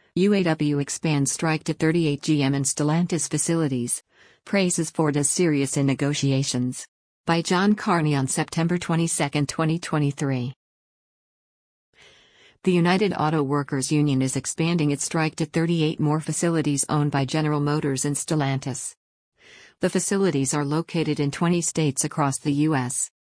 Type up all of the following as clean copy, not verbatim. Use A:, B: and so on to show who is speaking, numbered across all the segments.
A: UAW expands strike to 38 GM and Stellantis facilities. Praises Ford as serious in negotiations. By John Carney on September 22, 2023. The United Auto Workers Union is expanding its strike to 38 more facilities owned by General Motors and Stellantis. The facilities are located in 20 states across the U.S.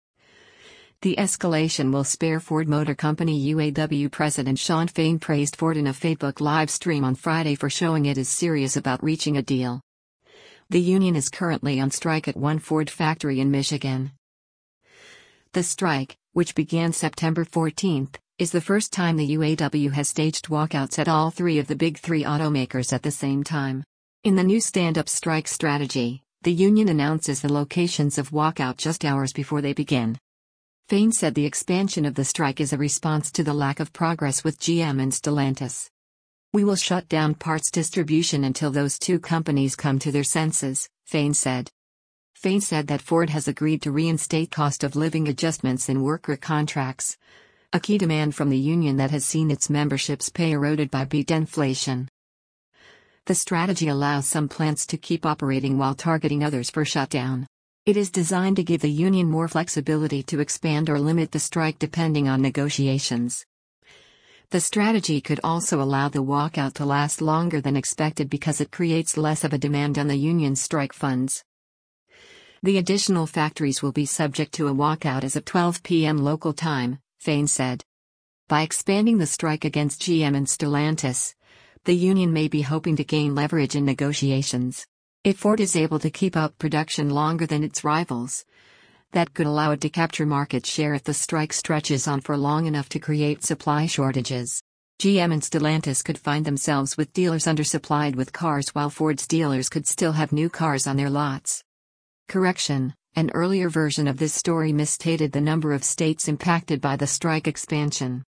A: The escalation will spare Ford Motor Company. UAW President Shawn Fain praised Ford in a Facebook live stream on Friday for showing it is serious about reaching a deal. The union is currently on strike at one Ford factory in Michigan. The strike, which began September 14, is the first time the UAW has staged walkouts at all three of the big three automakers at the same time. In the new stand-up strike strategy, the union announces the locations of walkout just hours before they begin. Fain said the expansion of the strike is a response to the lack of progress with GM and Stellantis. "We will shut down parts distribution until those two companies come to their senses," Fain said. Fain said that Ford has agreed to reinstate cost of living adjustments in worker contracts, a key demand from the union that has seen its membership's pay eroded by beat inflation. The strategy allows some plants to keep operating while targeting others for shutdown. It is designed to give the union more flexibility to expand or limit the strike depending on negotiations. The strategy could also allow the walkout to last longer than expected because it creates less of a demand on the union's strike funds. The additional factories will be subject to a walkout as of 12 p.m. local time, Fain said. By expanding the strike against GM and Stellantis, the union may be hoping to gain leverage in negotiations. If Ford is able to keep up production longer than its rivals, that could allow it to capture market share if the strike stretches on for long enough to create supply shortages. GM and Stellantis could find themselves with dealers undersupplied with cars while Ford's dealers could still have new cars on their lots. Correction: an earlier version of this story misstated the number of states impacted by the strike expansion.